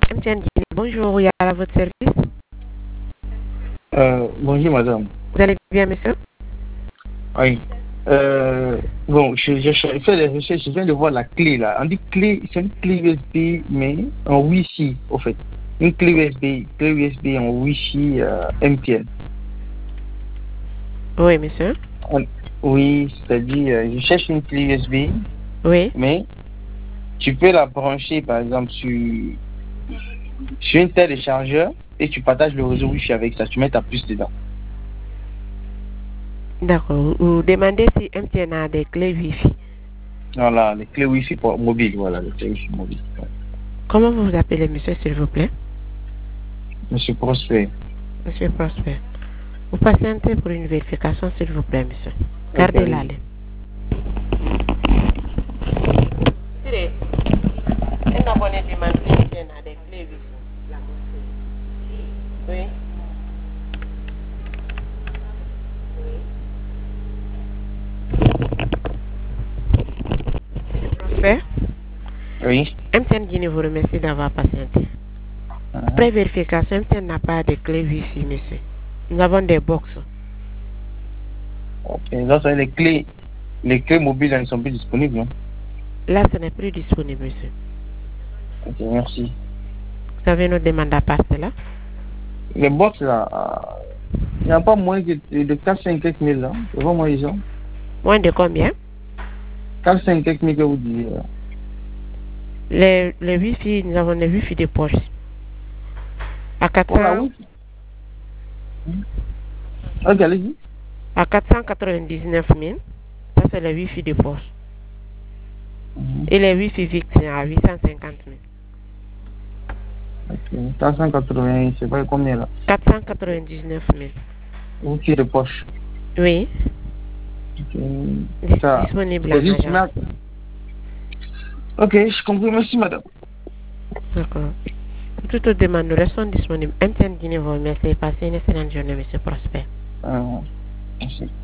MTN Guinée, bonjour, il y a à votre service. Bonjour madame. Vous allez bien, monsieur? Oui. Bon, je fais des recherches, je viens de voir la clé là. On dit clé, c'est une clé USB, mais en Wi-Fi, au fait. Une clé USB en Wi-Fi MTN. Oui, monsieur. Oui, c'est-à-dire, je cherche une clé USB, Oui. mais tu peux la brancher, par exemple, sur une telle de chargeur et tu partages le réseau Wi-Fi avec ça. Tu mets ta puce dedans. D'accord. Vous demandez si MTN a des clés Wi-Fi. Voilà, les clés Wi-Fi pour mobile, voilà, les clés Wi-Fi mobile. Ouais. Comment vous vous appelez, monsieur, s'il vous plaît? Monsieur Prosper. Monsieur Prosper. Vous patientez pour une vérification, s'il vous plaît, monsieur. Gardez la ligne. Un abonné demande si MTN a des clés Wi-Fi. Oui. Prosper. Oui. MTN Guinée vous remercie d'avoir patienté. Après vérification, MTN n'a pas de clé Wi-Fi, monsieur. Nous avons des box. Ok, donc les clés mobiles elles ne sont plus disponibles, non? Là, ce n'est plus disponible, monsieur. Ok, merci. Vous avez une autre demande à passer là? Les box là, il n'y a pas moins de 4-5 quelques mille là. C'est vraiment ils ont. Moins de combien? 4-5 quelques mille que vous disiez là. Les Wi-Fi, nous avons les Wi-Fi de poche. À 400. Oh, là, oui. Ok, allez-y. À 499 000. Ça, c'est les Wi-Fi de poche. Et les Wi-Fi fixes à 850 000. Ok, 480, c'est pas combien là? 499 000. Outil de poche. Oui. Ok. Ça, Disponible c'est juste agence. Ok, je comprends. Merci madame. D'accord. Pour toute autre demande, nous restons disponibles. MTN Guinée vous remercie. Passez une excellente journée, monsieur Prosper. Merci.